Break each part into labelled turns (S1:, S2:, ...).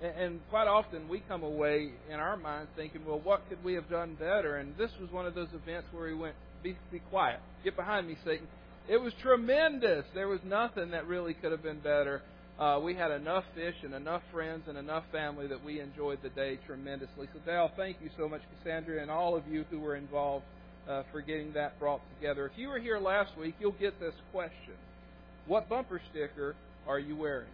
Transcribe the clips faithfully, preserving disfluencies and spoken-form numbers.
S1: And, and quite often we come away in our minds thinking, well, what could we have done better? And this was one of those events where we went, be, be quiet. Get behind me, Satan. It was tremendous. There was nothing that really could have been better. Uh, we had enough fish and enough friends and enough family that we enjoyed the day tremendously. So, Dale, thank you so much, Cassandra, and all of you who were involved uh, for getting that brought together. If you were here last week, you'll get this question. What bumper sticker are you wearing?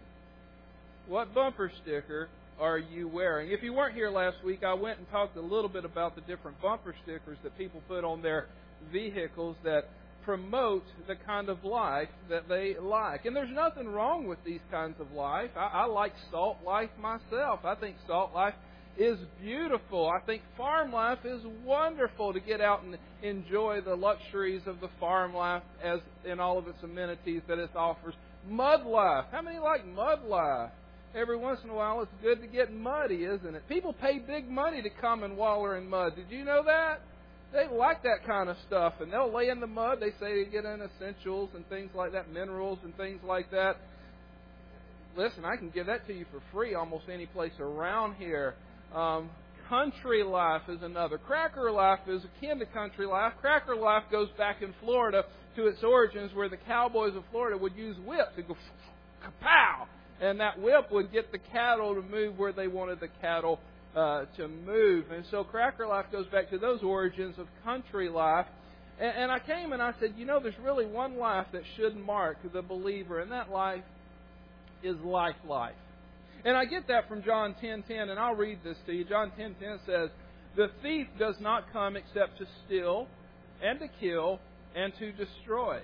S1: What bumper sticker are you wearing? If you weren't here last week, I went and talked a little bit about the different bumper stickers that people put on their vehicles that promote the kind of life that they like. And there's nothing wrong with these kinds of life. I, I like salt life myself. I think salt life is beautiful. I think farm life is wonderful, to get out and enjoy the luxuries of the farm life as in all of its amenities that it offers. Mud life. How many like mud life? Every once in a while it's good to get muddy, isn't it? People pay big money to come and waller in mud. Did you know that? They like that kind of stuff, and they'll lay in the mud. They say they get in essentials and things like that, minerals and things like that. Listen, I can give that to you for free almost any place around here. Um, country life is another. Cracker life is akin to country life. Cracker life goes back in Florida to its origins, where the cowboys of Florida would use whips to go kapow, and that whip would get the cattle to move where they wanted the cattle Uh, to move. And so cracker life goes back to those origins of country life. And, and I came and I said, you know, there's really one life that should mark the believer, and that life is life life. And I get that from John ten ten, and I'll read this to you. John ten ten says, the thief does not come except to steal and to kill and to destroy.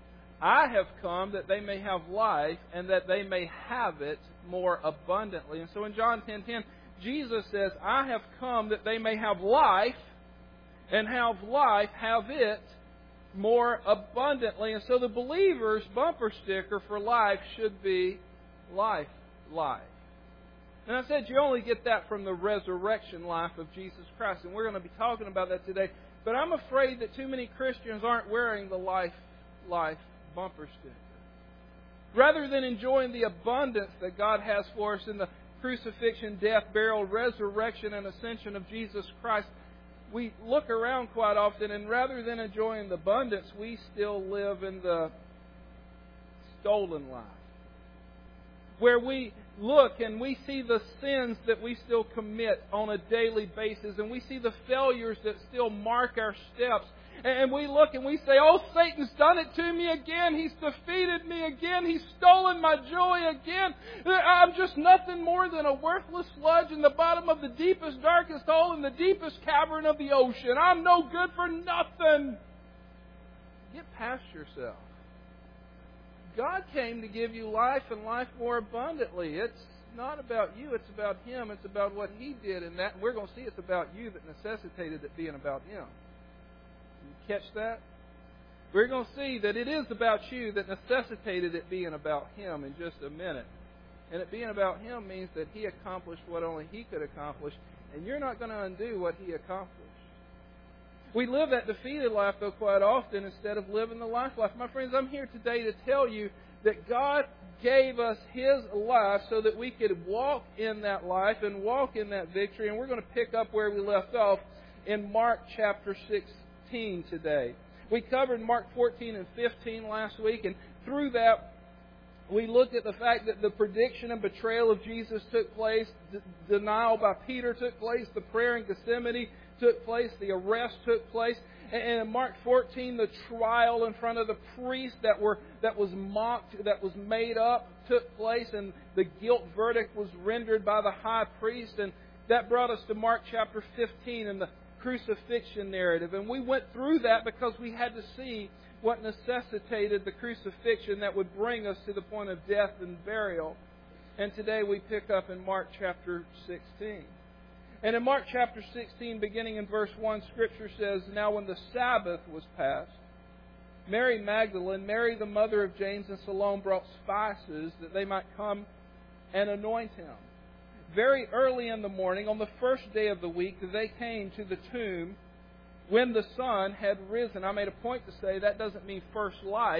S1: I have come that they may have life, and that they may have it more abundantly. And so in John ten ten, Jesus says, I have come that they may have life, and have life, have it more abundantly. And so the believer's bumper sticker for life should be life, life. And I said you only get that from the resurrection life of Jesus Christ. And we're going to be talking about that today. But I'm afraid that too many Christians aren't wearing the life, life bumper sticker. Rather than enjoying the abundance that God has for us in the crucifixion, death, burial, resurrection, and ascension of Jesus Christ, we look around quite often, and rather than enjoying the abundance, we still live in the stolen life, where we look and we see the sins that we still commit on a daily basis, and we see the failures that still mark our steps. And we look and we say, oh, Satan's done it to me again. He's defeated me again. He's stolen my joy again. I'm just nothing more than a worthless sludge in the bottom of the deepest, darkest hole in the deepest cavern of the ocean. I'm no good for nothing. Get past yourself. God came to give you life, and life more abundantly. It's not about you. It's about Him. It's about what He did. And that we're going to see it's about you that necessitated it being about Him. Catch that? We're going to see that it is about you that necessitated it being about Him in just a minute. And it being about Him means that He accomplished what only He could accomplish, and you're not going to undo what He accomplished. We live that defeated life, though, quite often instead of living the life life. My friends, I'm here today to tell you that God gave us His life so that we could walk in that life and walk in that victory. And we're going to pick up where we left off in Mark chapter sixteen today. We covered Mark fourteen and fifteen last week, and through that we looked at the fact that the prediction and betrayal of Jesus took place, d- denial by Peter took place, the prayer in Gethsemane took place, the arrest took place, and in Mark fourteen, the trial in front of the priests that were that was mocked, that was made up, took place, and the guilt verdict was rendered by the high priest, and that brought us to Mark chapter fifteen and the crucifixion narrative. And we went through that because we had to see what necessitated the crucifixion that would bring us to the point of death and burial. And today we pick up in Mark chapter sixteen. And in Mark chapter sixteen, beginning in verse one, Scripture says, Now when the Sabbath was past, Mary Magdalene, Mary the mother of James, and Salome brought spices that they might come and anoint Him. Very early in the morning, on the first day of the week, they came to the tomb when the sun had risen. I made a point to say that doesn't mean first light.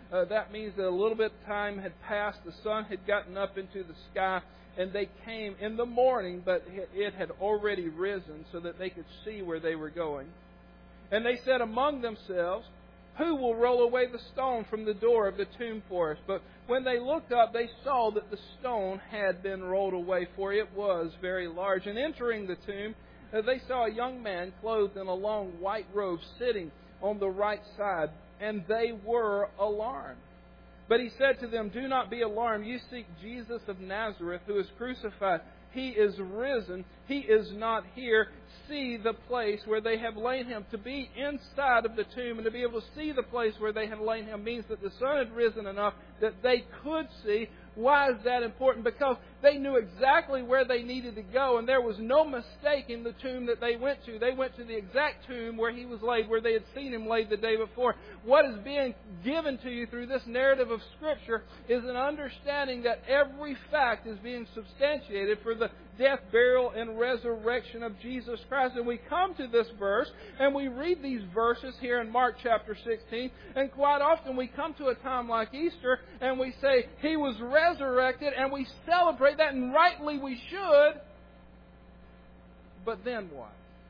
S1: Uh, that means that a little bit of time had passed. The sun had gotten up into the sky, and they came in the morning, but it had already risen so that they could see where they were going. And they said among themselves, "Who will roll away the stone from the door of the tomb for us?" But when they looked up, they saw that the stone had been rolled away, for it was very large. And entering the tomb, they saw a young man clothed in a long white robe sitting on the right side, and they were alarmed. But he said to them, "Do not be alarmed. You seek Jesus of Nazareth, who is crucified. He is risen. He is not here. See the place where they have laid him." To be inside of the tomb and to be able to see the place where they have laid him means that the sun had risen enough that they could see. Why is that important? Because they knew exactly where they needed to go, and there was no mistake in the tomb that they went to. They went to the exact tomb where he was laid, where they had seen him laid the day before. What is being given to you through this narrative of Scripture is an understanding that every fact is being substantiated for the death, burial, and resurrection of Jesus Christ. And we come to this verse, and we read these verses here in Mark chapter sixteen, and quite often we come to a time like Easter, and we say, He was resurrected, and we celebrate that, and rightly we should. But then what?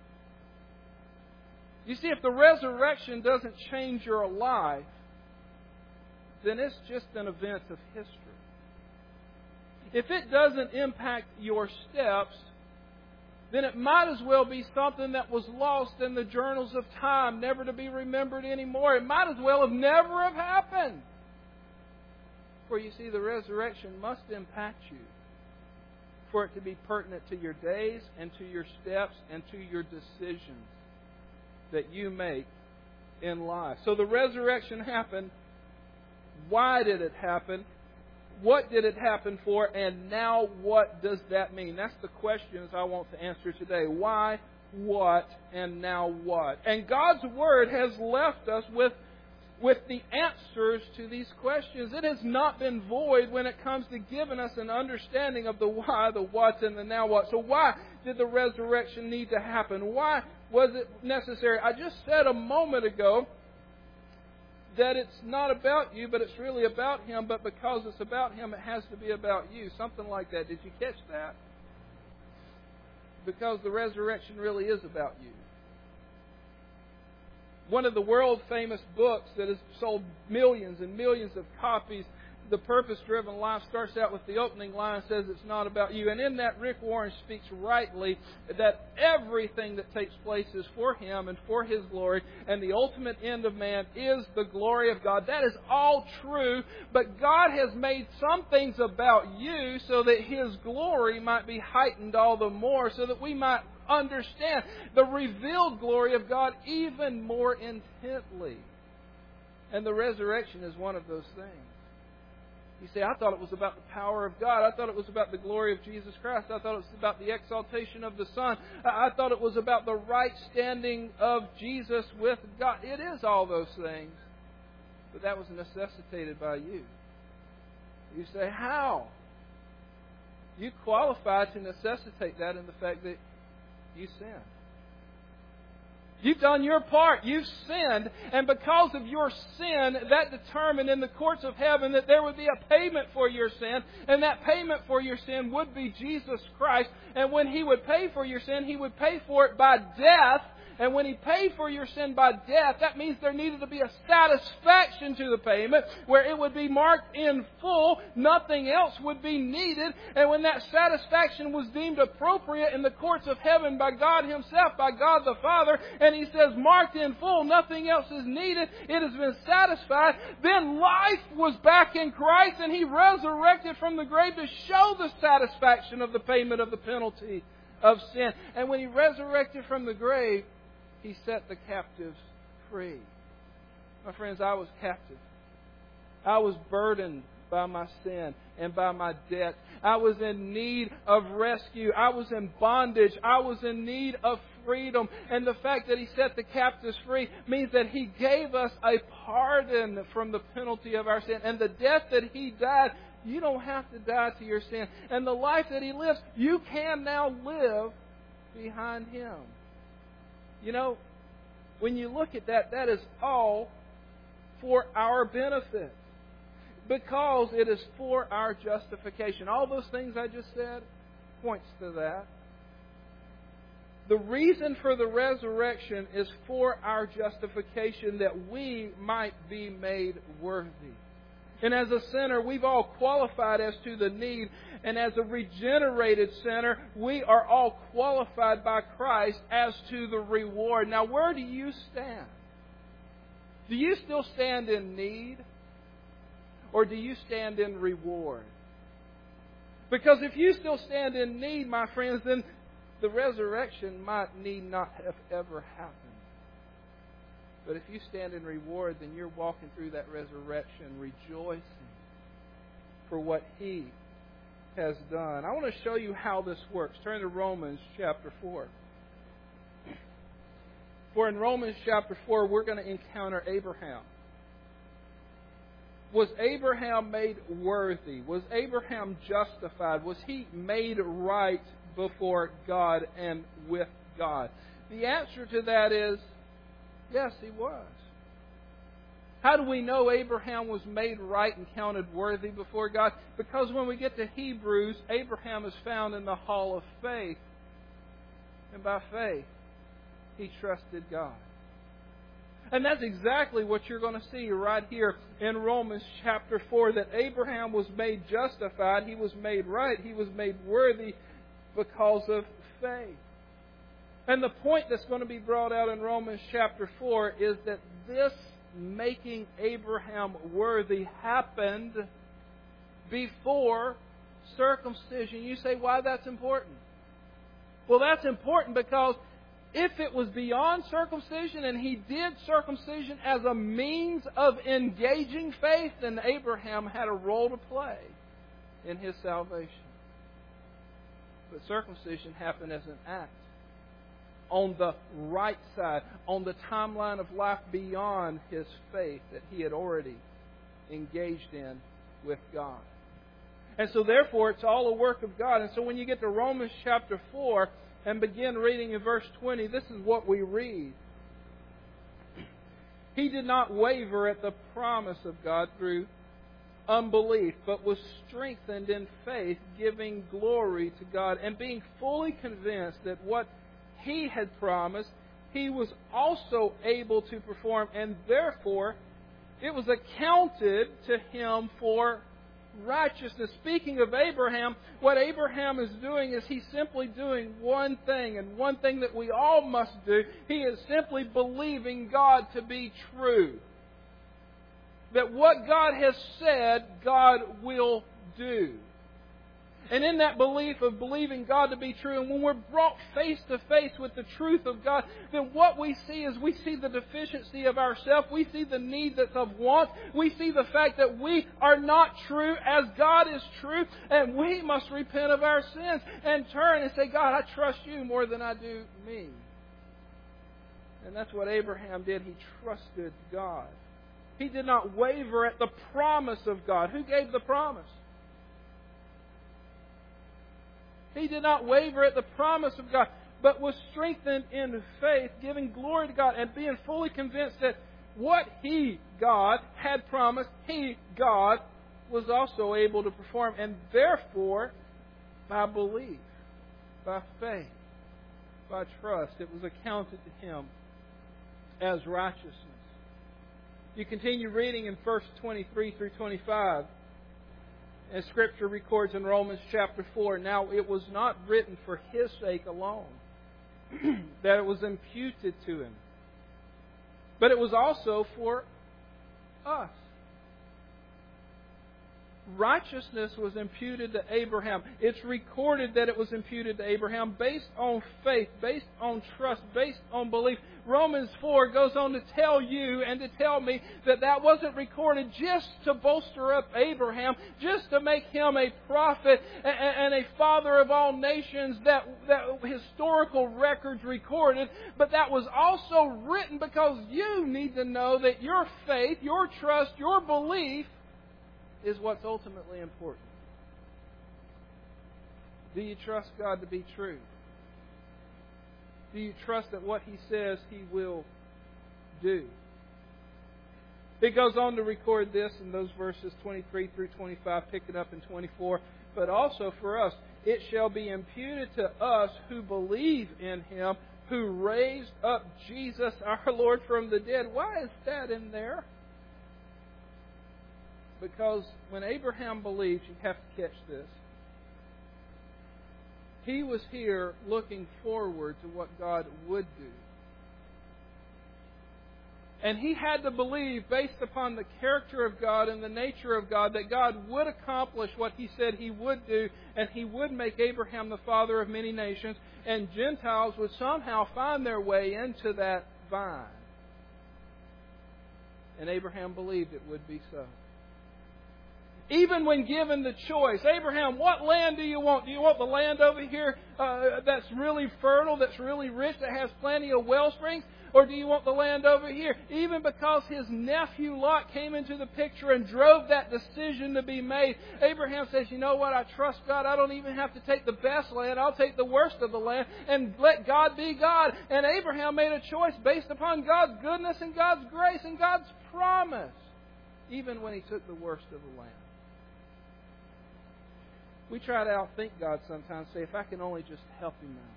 S1: You see, if the resurrection doesn't change your life, then it's just an event of history. If it doesn't impact your steps, then it might as well be something that was lost in the journals of time, never to be remembered anymore. It might as well have never have happened. For you see, the resurrection must impact you for it to be pertinent to your days and to your steps and to your decisions that you make in life. So the resurrection happened. Why did it happen? What did it happen for? And now what does that mean? That's the questions I want to answer today. Why, what, and now what? And God's Word has left us with, with the answers to these questions. It has not been void when it comes to giving us an understanding of the why, the what, and the now what. So why did the resurrection need to happen? Why was it necessary? I just said a moment ago that it's not about you, but it's really about Him. But because it's about Him, it has to be about you. Something like that. Did you catch that? Because the resurrection really is about you. One of the world-famous books that has sold millions and millions of copies, The Purpose-Driven Life, starts out with the opening line, says it's not about you. And in that, Rick Warren speaks rightly that everything that takes place is for Him and for His glory, and the ultimate end of man is the glory of God. That is all true, but God has made some things about you so that His glory might be heightened all the more, so that we might understand the revealed glory of God even more intently. And the resurrection is one of those things. You say, I thought it was about the power of God. I thought it was about the glory of Jesus Christ. I thought it was about the exaltation of the Son. I thought it was about the right standing of Jesus with God. It is all those things. But that was necessitated by you. You say, how? You qualify to necessitate that in the fact that you sinned. You've done your part. You've sinned. And because of your sin, that determined in the courts of heaven that there would be a payment for your sin. And that payment for your sin would be Jesus Christ. And when He would pay for your sin, He would pay for it by death. And when He paid for your sin by death, that means there needed to be a satisfaction to the payment where it would be marked in full. Nothing else would be needed. And when that satisfaction was deemed appropriate in the courts of heaven by God Himself, by God the Father, and He says marked in full, nothing else is needed, it has been satisfied, then life was back in Christ and He resurrected from the grave to show the satisfaction of the payment of the penalty of sin. And when He resurrected from the grave, He set the captives free. My friends, I was captive. I was burdened by my sin and by my debt. I was in need of rescue. I was in bondage. I was in need of freedom. And the fact that He set the captives free means that He gave us a pardon from the penalty of our sin. And the death that He died, you don't have to die to your sin. And the life that He lives, you can now live behind Him. You know, when you look at that, that is all for our benefit. because it is for our justification. All those things I just said points to that. The reason for the resurrection is for our justification, that we might be made worthy. And as a sinner, we've all qualified as to the need. And as a regenerated sinner, we are all qualified by Christ as to the reward. Now, where do you stand? Do you still stand in need? Or do you stand in reward? Because if you still stand in need, my friends, then the resurrection might need not have ever happened. But if you stand in reward, then you're walking through that resurrection rejoicing for what He has done. I want to show you how this works. Turn to Romans chapter four. For in Romans chapter four, we're going to encounter Abraham. Was Abraham made worthy? Was Abraham justified? Was he made right before God and with God? The answer to that is yes, he was. How do we know Abraham was made right and counted worthy before God? Because when we get to Hebrews, Abraham is found in the hall of faith. And by faith, he trusted God. And that's exactly what you're going to see right here in Romans chapter four, that Abraham was made justified, he was made right, he was made worthy because of faith. And the point that's going to be brought out in Romans chapter four is that this making Abraham worthy happened before circumcision. You say, why that's important? Well, that's important because if it was beyond circumcision and he did circumcision as a means of engaging faith, then Abraham had a role to play in his salvation. But circumcision happened as an act on the right side, on the timeline of life beyond his faith that he had already engaged in with God. And so therefore it's all a work of God. And so when you get to Romans chapter four and begin reading in verse twenty, this is what we read. He did not waver at the promise of God through unbelief, but was strengthened in faith, giving glory to God, and being fully convinced that what He had promised, He was also able to perform, and therefore it was accounted to Him for righteousness. Speaking of Abraham, what Abraham is doing is he's simply doing one thing, and one thing that we all must do. He is simply believing God to be true. That what God has said, God will do. And in that belief of believing God to be true, and when we're brought face to face with the truth of God, then what we see is we see the deficiency of ourselves. We see the need that's of want. We see the fact that we are not true as God is true. And we must repent of our sins and turn and say, God, I trust You more than I do me. And that's what Abraham did. He trusted God. He did not waver at the promise of God. Who gave the promise? He did not waver at the promise of God, but was strengthened in faith, giving glory to God, and being fully convinced that what He, God, had promised, He, God, was also able to perform. And therefore, by belief, by faith, by trust, it was accounted to Him as righteousness. You continue reading in verse twenty-three through twenty-five. And Scripture records in Romans chapter four, now it was not written for His sake alone that it was imputed to Him, but it was also for us. Righteousness was imputed to Abraham. It's recorded that it was imputed to Abraham based on faith, based on trust, based on belief. Romans four goes on to tell you and to tell me that that wasn't recorded just to bolster up Abraham, just to make him a prophet and a father of all nations that, that historical records recorded, but that was also written because you need to know that your faith, your trust, your belief is what's ultimately important. Do you trust God to be true? Do you trust that what He says He will do? It goes on to record this in those verses twenty-three through twenty-five, picking up in twenty-four. But also for us, it shall be imputed to us who believe in Him, who raised up Jesus our Lord from the dead. Why is that in there? Because when Abraham believed, you have to catch this. He was here looking forward to what God would do. And he had to believe, based upon the character of God and the nature of God, that God would accomplish what He said He would do, and He would make Abraham the father of many nations, and Gentiles would somehow find their way into that vine. And Abraham believed it would be so. Even when given the choice, Abraham, what land do you want? Do you want the land over here uh, that's really fertile, that's really rich, that has plenty of well springs? Or do you want the land over here? Even because his nephew Lot came into the picture and drove that decision to be made, Abraham says, you know what, I trust God. I don't even have to take the best land. I'll take the worst of the land and let God be God. And Abraham made a choice based upon God's goodness and God's grace and God's promise, even when he took the worst of the land. We try to outthink God sometimes, say, if I can only just help Him out.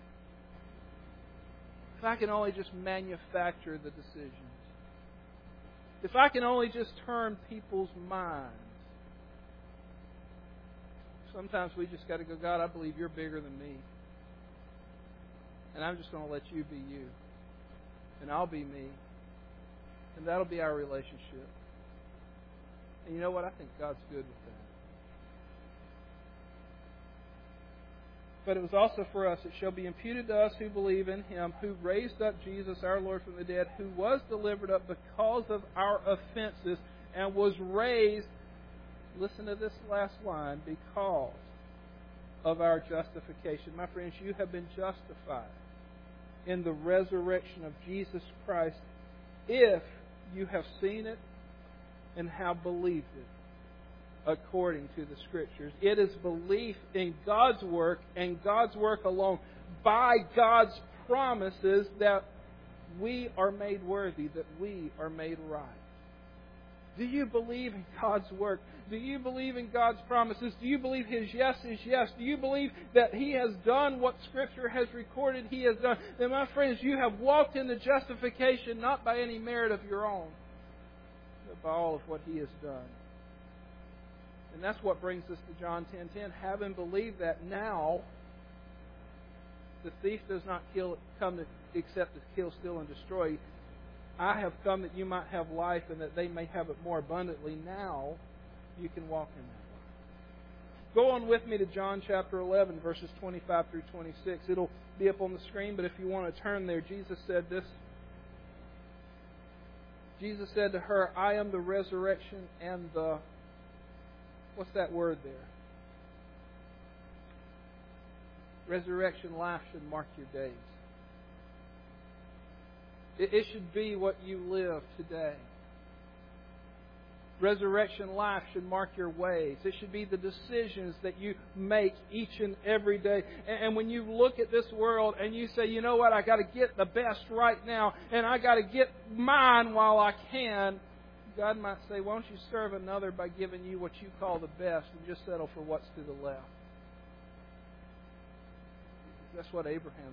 S1: If I can only just manufacture the decisions. If I can only just turn people's minds. Sometimes we just got to go, God, I believe You're bigger than me. And I'm just going to let You be You. And I'll be me. And that'll be our relationship. And you know what? I think God's good with that. But it was also for us, it shall be imputed to us who believe in Him, who raised up Jesus our Lord from the dead, who was delivered up because of our offenses, and was raised, listen to this last line, because of our justification. My friends, you have been justified in the resurrection of Jesus Christ if you have seen it and have believed it. According to the Scriptures, it is belief in God's work and God's work alone, by God's promises, that we are made worthy, that we are made right. Do you believe in God's work? Do you believe in God's promises? Do you believe His yes is yes? Do you believe that He has done what Scripture has recorded He has done? Then, my friends, you have walked into justification not by any merit of your own, but by all of what He has done. And that's what brings us to John ten ten. Having believed that, now the thief does not kill, come to, except to kill, steal, and destroy. I have come that you might have life and that they may have it more abundantly. Now you can walk in that life. Go on with me to John chapter eleven, verses twenty-five through twenty-six. It'll be up on the screen, but if you want to turn there, Jesus said this. Jesus said to her, I am the resurrection and the... What's that word there? Resurrection life should mark your days. It, it should be what you live today. Resurrection life should mark your ways. It should be the decisions that you make each and every day. And, and when you look at this world and you say, you know what, I got to get the best right now, and I got to get mine while I can, God might say, why don't you serve another by giving you what you call the best and just settle for what's to the left? That's what Abraham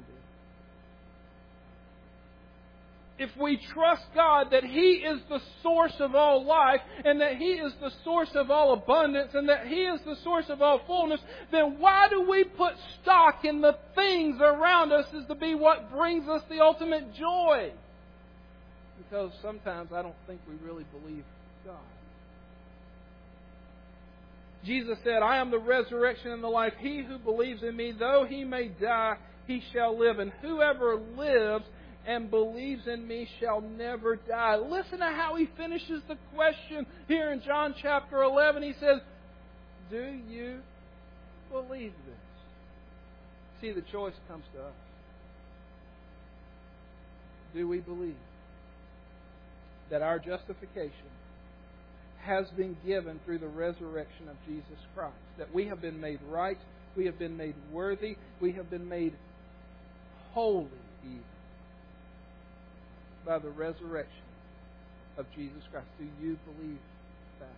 S1: did. If we trust God that He is the source of all life, and that He is the source of all abundance, and that He is the source of all fullness, then why do we put stock in the things around us as to be what brings us the ultimate joy? Because sometimes I don't think we really believe God. Jesus said, I am the resurrection and the life. He who believes in Me, though he may die, he shall live. And whoever lives and believes in Me shall never die. Listen to how he finishes the question here in John chapter eleven. He says, do you believe this? See, the choice comes to us. Do we believe that our justification has been given through the resurrection of Jesus Christ? That we have been made right, we have been made worthy, we have been made holy even by the resurrection of Jesus Christ. Do you believe that?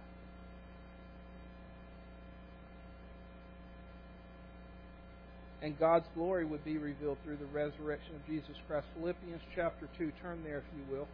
S1: And God's glory would be revealed through the resurrection of Jesus Christ. Philippians chapter two. Turn there if you will.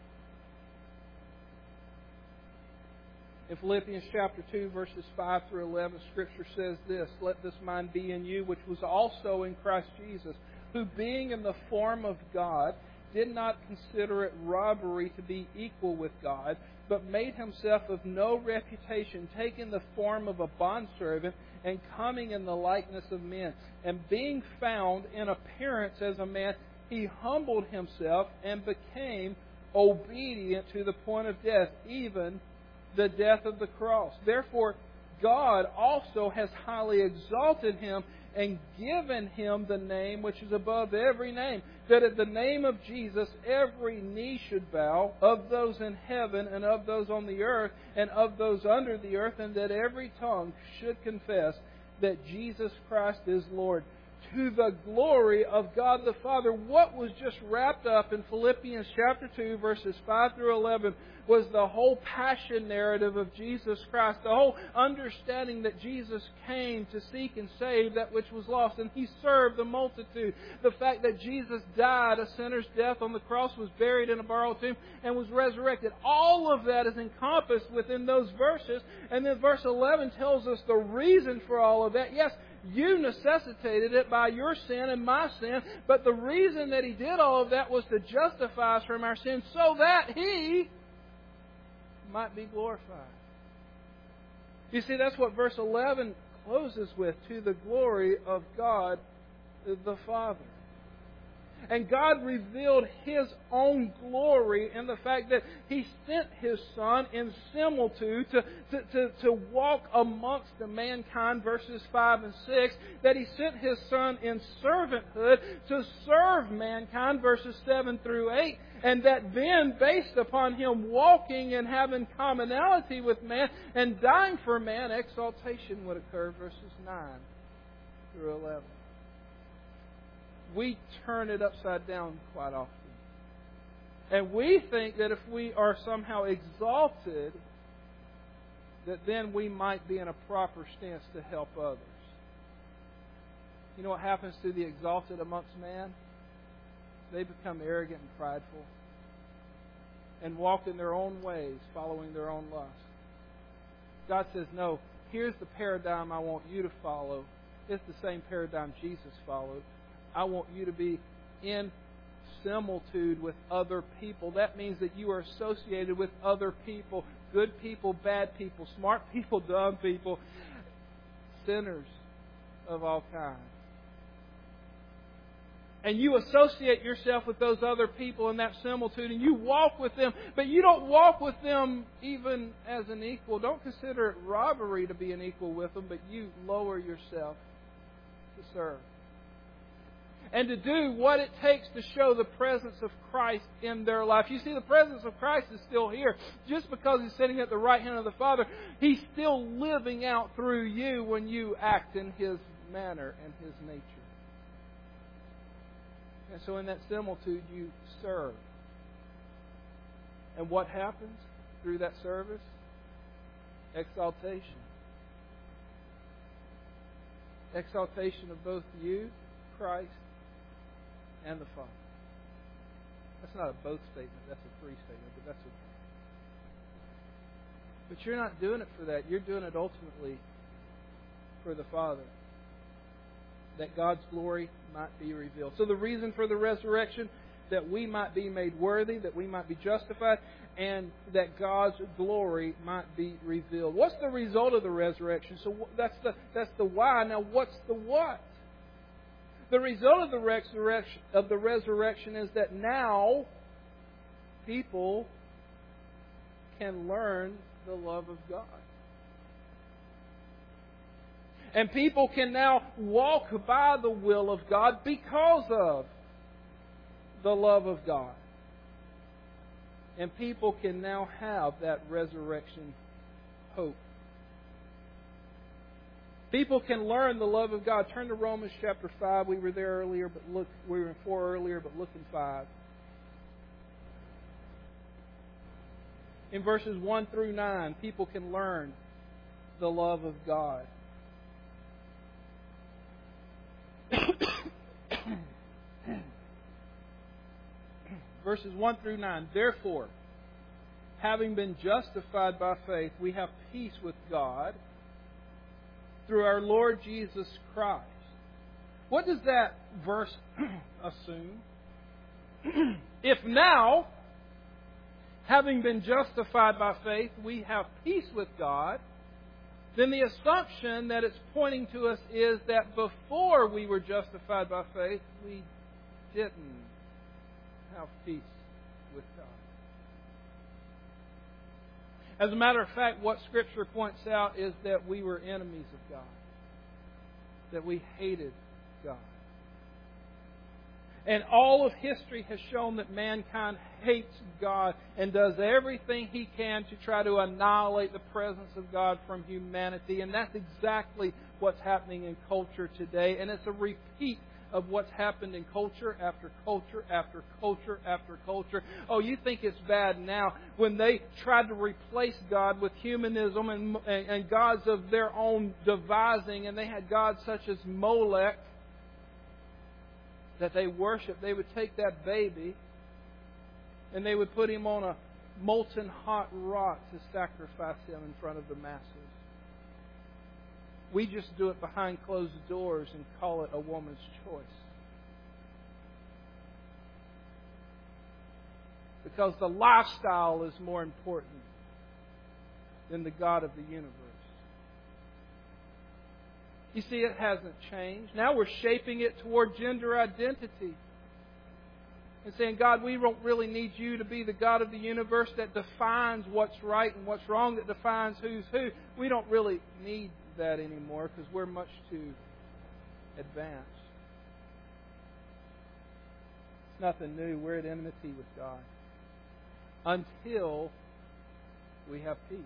S1: In Philippians chapter two, verses five through eleven, Scripture says this, "Let this mind be in you, which was also in Christ Jesus, who being in the form of God, did not consider it robbery to be equal with God, but made himself of no reputation, taking the form of a bondservant, and coming in the likeness of men. And being found in appearance as a man, he humbled himself and became obedient to the point of death, even the death of the cross. Therefore, God also has highly exalted him and given him the name which is above every name, that at the name of Jesus every knee should bow, of those in heaven and of those on the earth and of those under the earth, and that every tongue should confess that Jesus Christ is Lord, to the glory of God the Father." What was just wrapped up in Philippians chapter two, verses five through eleven, was the whole passion narrative of Jesus Christ, the whole understanding that Jesus came to seek and save that which was lost, and He served the multitude. The fact that Jesus died a sinner's death on the cross, was buried in a borrowed tomb, and was resurrected. All of that is encompassed within those verses. And then verse eleven tells us the reason for all of that. Yes, you necessitated it by your sin and my sin, but the reason that He did all of that was to justify us from our sins so that He might be glorified. You see, that's what verse eleven closes with, to the glory of God the Father. And God revealed His own glory in the fact that He sent His Son in similitude to, to, to, to walk amongst the mankind, verses five and six. That He sent His Son in servanthood to serve mankind, verses seven through eight. And that then, based upon Him walking and having commonality with man and dying for man, exaltation would occur, verses nine through eleven. We turn it upside down quite often. And we think that if we are somehow exalted, that then we might be in a proper stance to help others. You know what happens to the exalted amongst man? They become arrogant and prideful and walk in their own ways, following their own lust. God says, no, here's the paradigm I want you to follow. It's the same paradigm Jesus followed. I want you to be in similitude with other people. That means that you are associated with other people. Good people, bad people, smart people, dumb people, sinners of all kinds. And you associate yourself with those other people in that similitude, and you walk with them, but you don't walk with them even as an equal. Don't consider it robbery to be an equal with them, but you lower yourself to serve. And to do what it takes to show the presence of Christ in their life. You see, the presence of Christ is still here. Just because He's sitting at the right hand of the Father, He's still living out through you when you act in His manner and His nature. And so in that similitude, you serve. And what happens through that service? Exaltation. Exaltation of both you, Christ, and the Father. That's not a both statement, that's a three statement, but that's okay. But you're not doing it for that. You're doing it ultimately for the Father, that God's glory might be revealed. So the reason for the resurrection, that we might be made worthy, that we might be justified, and that God's glory might be revealed. What's the result of the resurrection? So that's the that's the why. Now what's the what? The result of the resurrection of the resurrection is that now people can learn the love of God. And people can now walk by the will of God because of the love of God. And people can now have that resurrection hope. People can learn the love of God. Turn to Romans chapter five. We were there earlier, but look, we were in four earlier, but look in five. in verses one through nine, people can learn the love of God. Verses one through nine. Therefore, having been justified by faith, we have peace with God through our Lord Jesus Christ. What does that verse assume? If now, having been justified by faith, we have peace with God, then the assumption that it's pointing to us is that before we were justified by faith, we didn't have peace with God. As a matter of fact, what Scripture points out is that we were enemies of God, that we hated God. And all of history has shown that mankind hates God and does everything he can to try to annihilate the presence of God from humanity. And that's exactly what's happening in culture today. And it's a repeat of what's happened in culture after culture after culture after culture. Oh, you think it's bad now when they tried to replace God with humanism and, and, and gods of their own devising, and they had gods such as Molech that they worship. They would take that baby and they would put him on a molten hot rock to sacrifice him in front of the masses. We just do it behind closed doors and call it a woman's choice. Because the lifestyle is more important than the God of the universe. You see, it hasn't changed. Now we're shaping it toward gender identity. And saying, God, we don't really need you to be the God of the universe that defines what's right and what's wrong, that defines who's who. We don't really need that anymore because we're much too advanced. It's nothing new. We're at enmity with God until we have peace.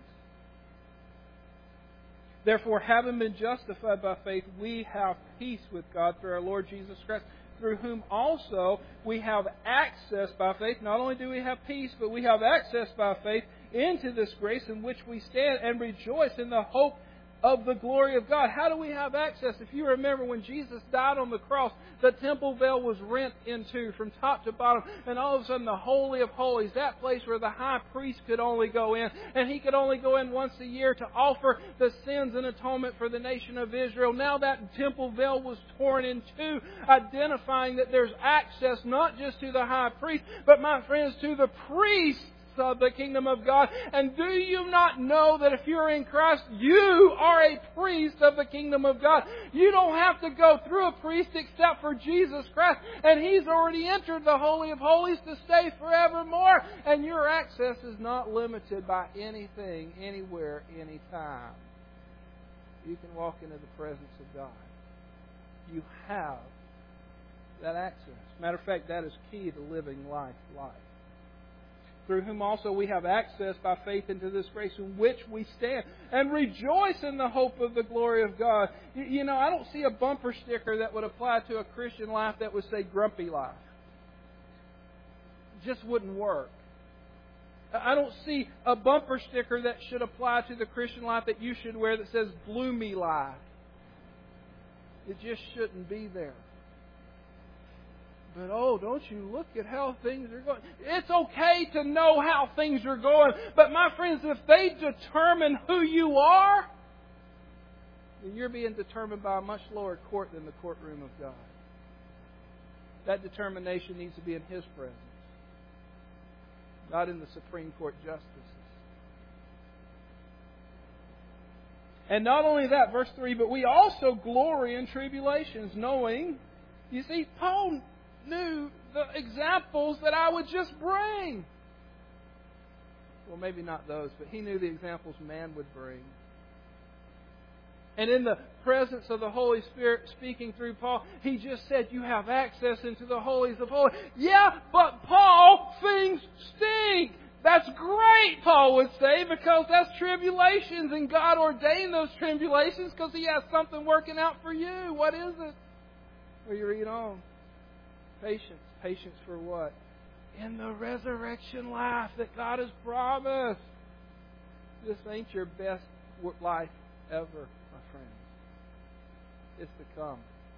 S1: Therefore, having been justified by faith, we have peace with God through our Lord Jesus Christ, through whom also we have access by faith. Not only do we have peace, but we have access by faith into this grace in which we stand and rejoice in the hope of the glory of God. How do we have access? If you remember when Jesus died on the cross, the temple veil was rent in two from top to bottom, and all of a sudden the Holy of Holies, that place where the high priest could only go in, and he could only go in once a year to offer the sins and atonement for the nation of Israel. Now that temple veil was torn in two, identifying that there's access not just to the high priest, but my friends, to the priests of the kingdom of God. And do you not know that if you're in Christ, you are a priest of the kingdom of God? You don't have to go through a priest except for Jesus Christ. And He's already entered the Holy of Holies to stay forevermore. And your access is not limited by anything, anywhere, anytime. You can walk into the presence of God. You have that access. Matter of fact, that is key to living life life. Through whom also we have access by faith into this grace in which we stand and rejoice in the hope of the glory of God. You know, I don't see a bumper sticker that would apply to a Christian life that would say grumpy life. It just wouldn't work. I don't see a bumper sticker that should apply to the Christian life that you should wear that says gloomy life. It just shouldn't be there. But oh, don't you look at how things are going. It's okay to know how things are going. But my friends, if they determine who you are, then you're being determined by a much lower court than the courtroom of God. That determination needs to be in His presence, not in the Supreme Court justices. And not only that, verse three, but we also glory in tribulations, knowing, you see, Paul knew the examples that I would just bring. Well, maybe not those, but he knew the examples man would bring. And in the presence of the Holy Spirit speaking through Paul, he just said, you have access into the holies of holies. Yeah, but Paul, things stink. That's great, Paul would say, because that's tribulations, and God ordained those tribulations because He has something working out for you. What is it? Well, you read on. Patience. Patience for what? in the resurrection life that God has promised. This ain't your best life ever, my friends. It's to come.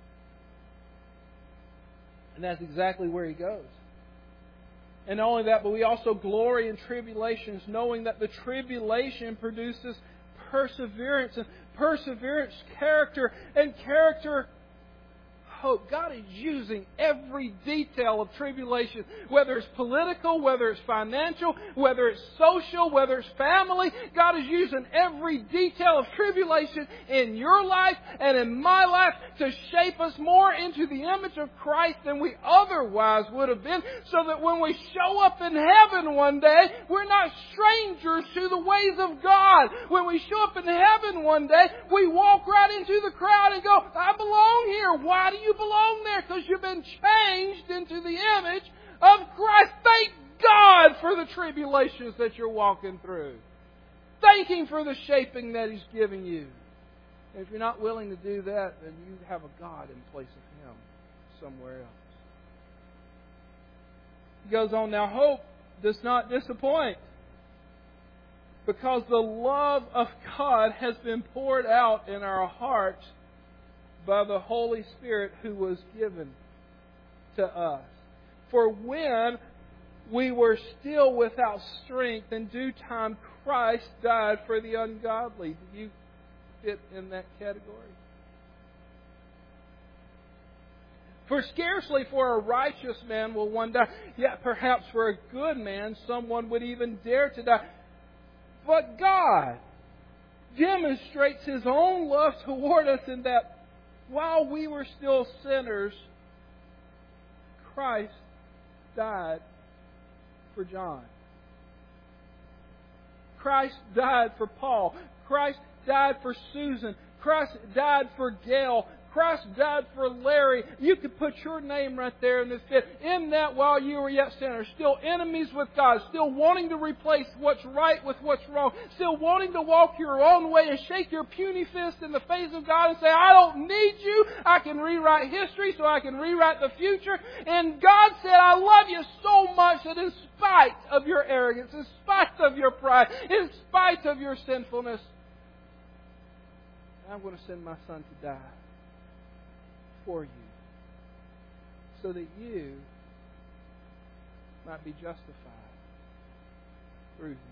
S1: And that's exactly where He goes. And not only that, but we also glory in tribulations, knowing that the tribulation produces perseverance, and perseverance, character, and character, hope. God is using every detail of tribulation, whether it's political, whether it's financial, whether it's social, whether it's family. God is using every detail of tribulation in your life and in my life to shape us more into the image of Christ than we otherwise would have been, so that when we show up in heaven one day, we're not strangers to the ways of God. When we show up in heaven one day, we walk right into the crowd and go, I belong here. Why do you belong there? Because you've been changed into the image of Christ. Thank God for the tribulations that you're walking through. Thank Him for the shaping that He's giving you. And if you're not willing to do that, then you have a God in place of Him somewhere else. He goes on, now hope does not disappoint, because the love of God has been poured out in our hearts by the Holy Spirit who was given to us. For when we were still without strength, in due time Christ died for the ungodly. Do you fit in that category? For scarcely for a righteous man will one die, yet perhaps for a good man someone would even dare to die. But God demonstrates His own love toward us in that while we were still sinners, Christ died for John. Christ died for Paul. Christ died for Susan. Christ died for Gail. Christ died for Larry. You could put your name right there in this bit. In that while you were yet sinners, still enemies with God, still wanting to replace what's right with what's wrong, still wanting to walk your own way and shake your puny fist in the face of God and say, I don't need you. I can rewrite history so I can rewrite the future. And God said, I love you so much that in spite of your arrogance, in spite of your pride, in spite of your sinfulness, I'm going to send my Son to die for you, so that you might be justified through Him.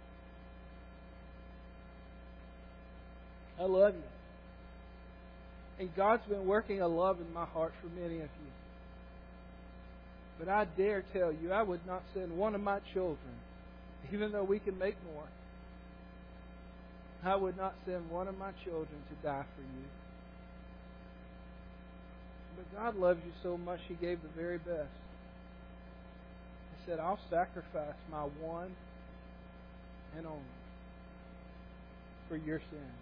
S1: I love you. And God's been working a love in my heart for many of you. But I dare tell you, I would not send one of my children, even though we can make more, I would not send one of my children to die for you. But God loves you so much, He gave the very best. He said, I'll sacrifice my one and only for your sins.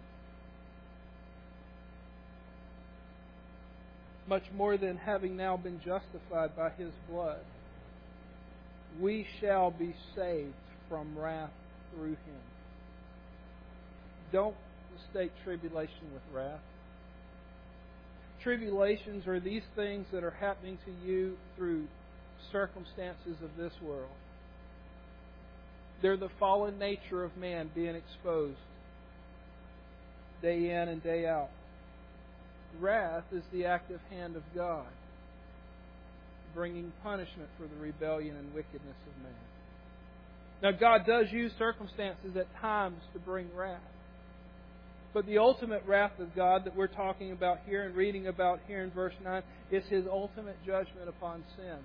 S1: Much more than having now been justified by His blood, we shall be saved from wrath through Him. Don't mistake tribulation with wrath. Tribulations are these things that are happening to you through circumstances of this world. They're the fallen nature of man being exposed day in and day out. Wrath is the active hand of God, bringing punishment for the rebellion and wickedness of man. Now, God does use circumstances at times to bring wrath. But the ultimate wrath of God that we're talking about here and reading about here in verse nine is His ultimate judgment upon sin,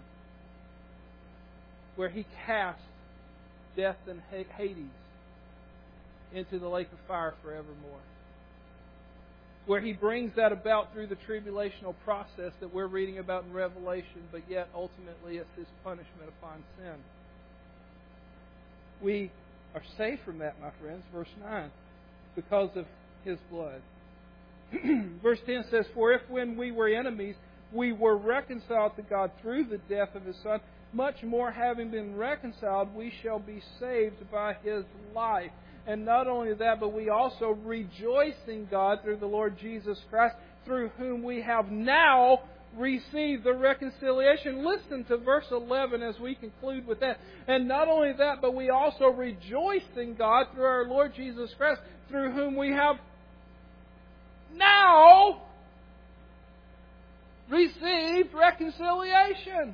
S1: where He casts death and Hades into the lake of fire forevermore. Where He brings that about through the tribulational process that we're reading about in Revelation, but yet ultimately it's His punishment upon sin. We are safe from that, my friends, verse nine, because of His blood. Verse ten says, for if when we were enemies, we were reconciled to God through the death of His Son, much more having been reconciled, we shall be saved by His life. And not only that, but we also rejoice in God through the Lord Jesus Christ, through whom we have now receive the reconciliation. Listen to verse eleven as we conclude with that. And not only that, but we also rejoice in God through our Lord Jesus Christ, through whom we have now received reconciliation.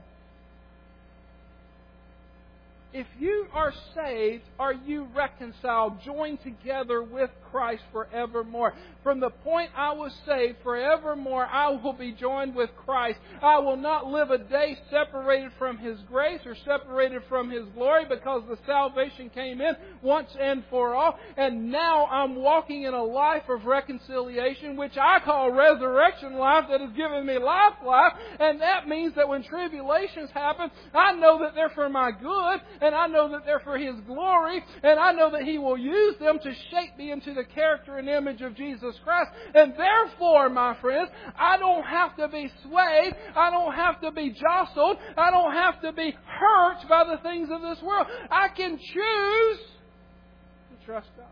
S1: If you are saved, are you reconciled, joined together with Christ forevermore? From the point I was saved, forevermore I will be joined with Christ. I will not live a day separated from His grace or separated from His glory, because the salvation came in once and for all. And now I'm walking in a life of reconciliation, which I call resurrection life, that has given me life, life. And that means that when tribulations happen, I know that they're for my good. And I know that they're for His glory. And I know that He will use them to shape me into the character and image of Jesus Christ. And therefore, my friends, I don't have to be swayed. I don't have to be jostled. I don't have to be hurt by the things of this world. I can choose to trust God.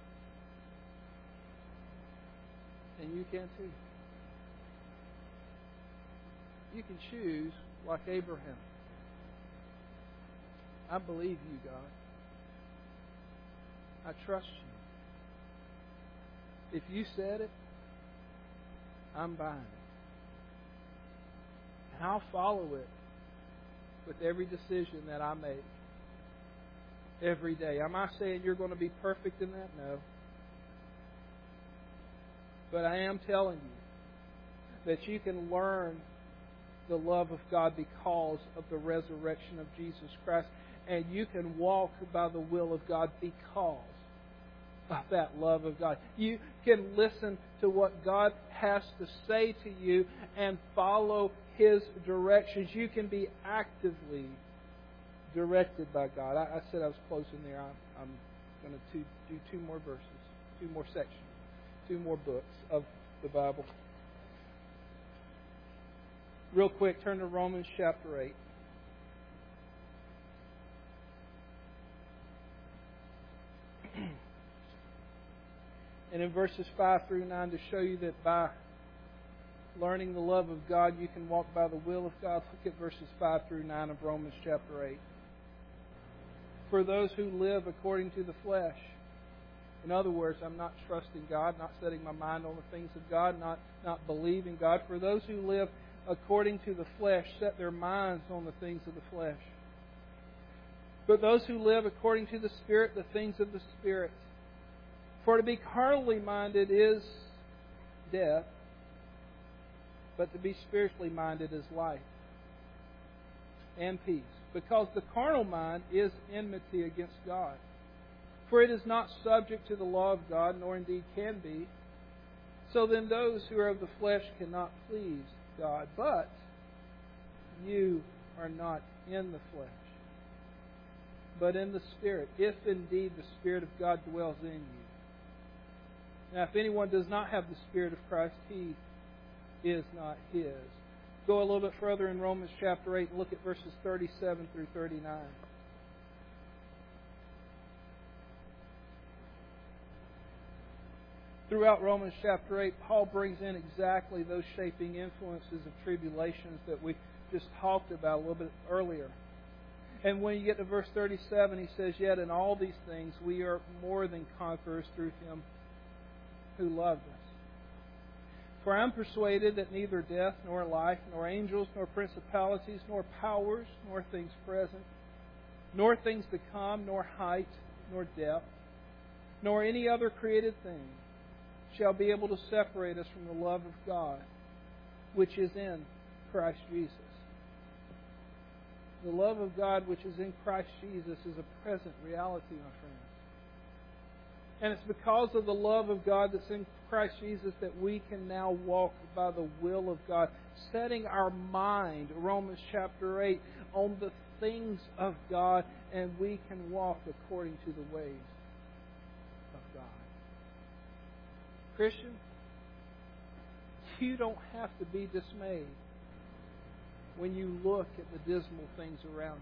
S1: And you can too. You can choose like Abraham. I believe you, God. I trust you. If you said it, I'm buying it. And I'll follow it with every decision that I make every day. Am I saying you're going to be perfect in that? No. But I am telling you that you can learn the love of God because of the resurrection of Jesus Christ. And you can walk by the will of God because of that love of God. You can listen to what God has to say to you and follow His directions. You can be actively directed by God. I, I said I was closing there. I'm, I'm going to do two more verses, two more sections, two more books of the Bible. Real quick, turn to Romans chapter eight. And in verses five through nine, to show you that by learning the love of God, you can walk by the will of God. Look at verses five through nine of Romans chapter eight. For those who live according to the flesh. In other words, I'm not trusting God, not setting my mind on the things of God, not, not believing God. For those who live according to the flesh set their minds on the things of the flesh. But those who live according to the Spirit, the things of the Spirit. For to be carnally minded is death, but to be spiritually minded is life and peace. Because the carnal mind is enmity against God. For it is not subject to the law of God, nor indeed can be. So then those who are of the flesh cannot please God. But you are not in the flesh, but in the Spirit, if indeed the Spirit of God dwells in you. Now, if anyone does not have the Spirit of Christ, he is not His. Go a little bit further in Romans chapter eight and look at verses thirty-seven through thirty-nine. Throughout Romans chapter eight, Paul brings in exactly those shaping influences of tribulations that we just talked about a little bit earlier. And when you get to verse thirty-seven, he says, Yet in all these things we are more than conquerors through Him who loved us. For I am persuaded that neither death, nor life, nor angels, nor principalities, nor powers, nor things present, nor things to come, nor height, nor depth, nor any other created thing shall be able to separate us from the love of God, which is in Christ Jesus. The love of God which is in Christ Jesus is a present reality, my friends. And it's because of the love of God that's in Christ Jesus that we can now walk by the will of God, setting our mind, Romans chapter eight, on the things of God, and we can walk according to the ways of God. Christian, you don't have to be dismayed when you look at the dismal things around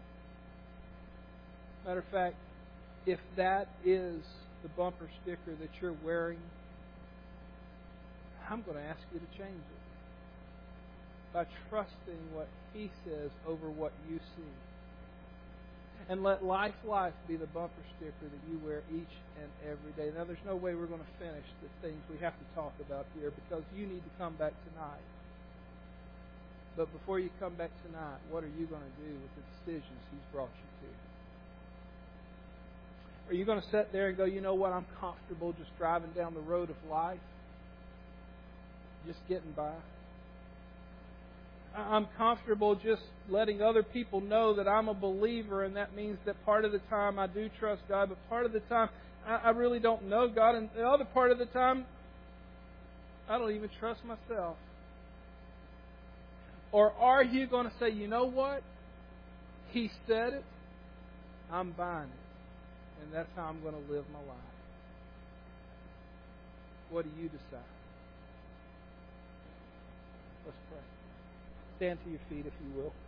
S1: you. Matter of fact, if that is the bumper sticker that you're wearing, I'm going to ask you to change it. by trusting what He says over what you see. And let life, life be the bumper sticker that you wear each and every day. Now, there's no way we're going to finish the things we have to talk about here because you need to come back tonight. But before you come back tonight, what are you going to do with the decisions He's brought you to? Are you going to sit there and go, you know what, I'm comfortable just driving down the road of life, just getting by? I'm comfortable just letting other people know that I'm a believer, and that means that part of the time I do trust God, but part of the time I, I really don't know God, and the other part of the time I don't even trust myself. Or are you going to say, you know what? He said it, I'm buying it, and that's how I'm going to live my life. What do you decide? Let's pray. Stand to your feet if you will.